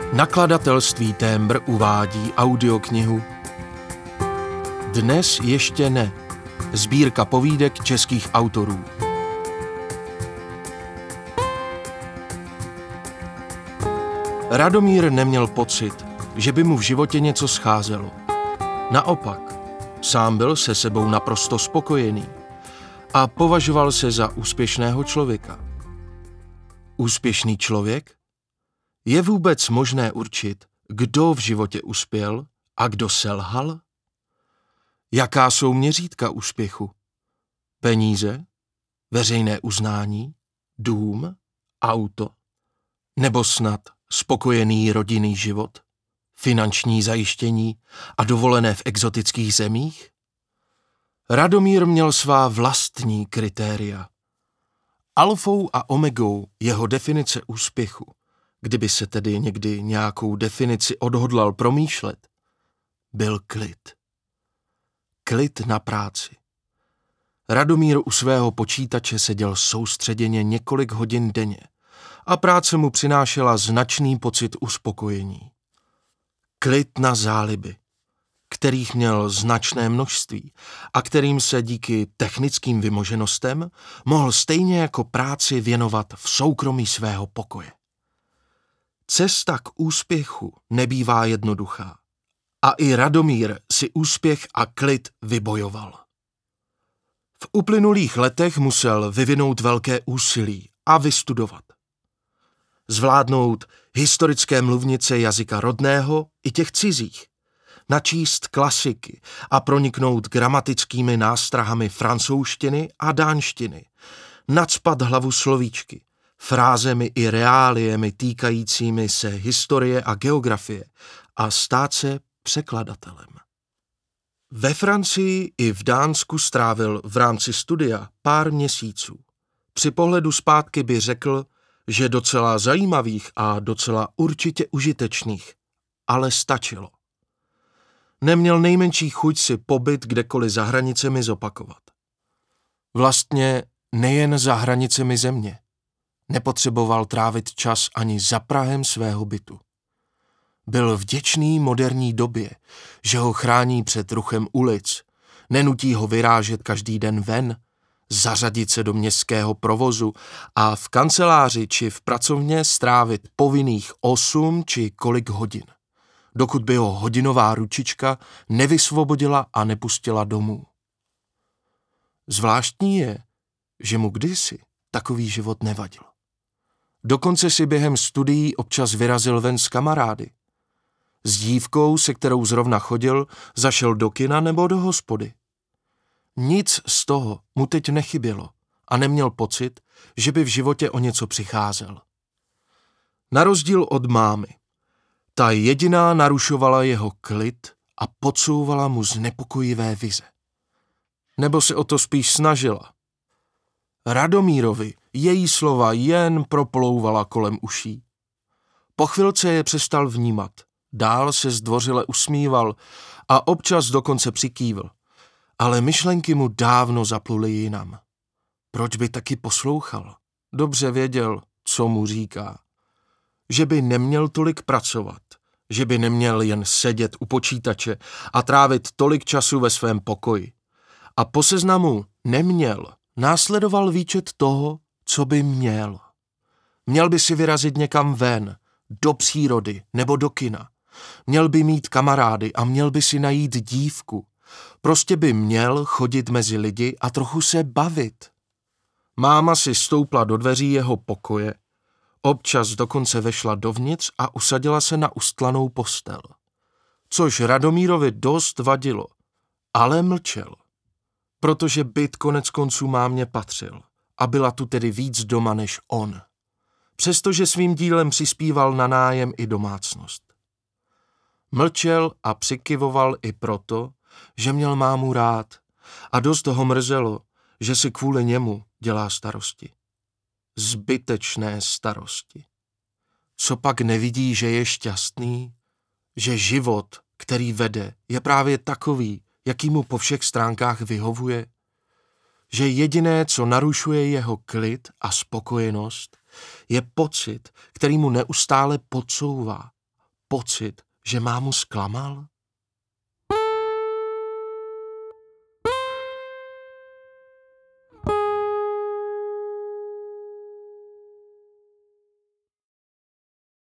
Nakladatelství Témbr uvádí audioknihu Dnes ještě ne. Sbírka povídek českých autorů. Radomír neměl pocit, že by mu v životě něco scházelo. Naopak, sám byl se sebou naprosto spokojený a považoval se za úspěšného člověka. Úspěšný člověk? Je vůbec možné určit, kdo v životě uspěl a kdo selhal? Jaká jsou měřítka úspěchu? Peníze? Veřejné uznání? Dům? Auto? Nebo snad spokojený rodinný život? Finanční zajištění a dovolené v exotických zemích? Radomír měl svá vlastní kritéria. Alfou a omegou jeho definice úspěchu, kdyby se tedy někdy nějakou definici odhodlal promýšlet, byl klid. Klid na práci. Radomír u svého počítače seděl soustředěně několik hodin denně a práce mu přinášela značný pocit uspokojení. Klid na záliby, kterých měl značné množství a kterým se díky technickým vymoženostem mohl stejně jako práci věnovat v soukromí svého pokoje. Cesta k úspěchu nebývá jednoduchá. A i Radomír si úspěch a klid vybojoval. V uplynulých letech musel vyvinout velké úsilí a vystudovat. Zvládnout historické mluvnice jazyka rodného i těch cizích, načíst klasiky a proniknout gramatickými nástrahami francouzštiny a dánštiny, nacpat hlavu slovíčky, frázemi i reáliemi týkajícími se historie a geografie a stát se překladatelem. Ve Francii i v Dánsku strávil v rámci studia pár měsíců. Při pohledu zpátky by řekl, že docela zajímavých a docela určitě užitečných, ale stačilo. Neměl nejmenší chuť si pobyt kdekoliv za hranicemi zopakovat. Vlastně nejen za hranicemi země. Nepotřeboval trávit čas ani za prahem svého bytu. Byl vděčný moderní době, že ho chrání před ruchem ulic, nenutí ho vyrážet každý den ven, zařadit se do městského provozu a v kanceláři či v pracovně strávit povinných 8 či kolik hodin, dokud by ho hodinová ručička nevysvobodila a nepustila domů. Zvláštní je, že mu kdysi takový život nevadil. Dokonce si během studií občas vyrazil ven s kamarády. S dívkou, se kterou zrovna chodil, zašel do kina nebo do hospody. Nic z toho mu teď nechybělo a neměl pocit, že by v životě o něco přicházel. Na rozdíl od mámy, ta jediná narušovala jeho klid a podsouvala mu znepokojivé vize. Nebo se o to spíš snažila. Radomírovi její slova jen proplouvala kolem uší. Po chvilce je přestal vnímat, dál se zdvořile usmíval a občas dokonce přikývl, ale myšlenky mu dávno zapluly jinam. Proč by taky poslouchal? Dobře věděl, co mu říká. Že by neměl tolik pracovat, že by neměl jen sedět u počítače a trávit tolik času ve svém pokoji. A po seznamu neměl následoval výčet toho, co by měl. Měl by si vyrazit někam ven, do přírody nebo do kina. Měl by mít kamarády a měl by si najít dívku. Prostě by měl chodit mezi lidi a trochu se bavit. Máma si stoupla do dveří jeho pokoje, občas dokonce vešla dovnitř a usadila se na ustlanou postel. Což Radomírovi dost vadilo, ale mlčel. Protože byt koneckonců mámě patřil a byla tu tedy víc doma než on. Přestože svým dílem přispíval na nájem i domácnost. Mlčel a přikyvoval i proto, že měl mámu rád a dost ho mrzelo, že si kvůli němu dělá starosti. Zbytečné starosti. Co pak nevidí, že je šťastný? Že život, který vede, je právě takový, jaký mu po všech stránkách vyhovuje? Že jediné, co narušuje jeho klid a spokojenost, je pocit, který mu neustále podsouvá. pocit, že mámu zklamal?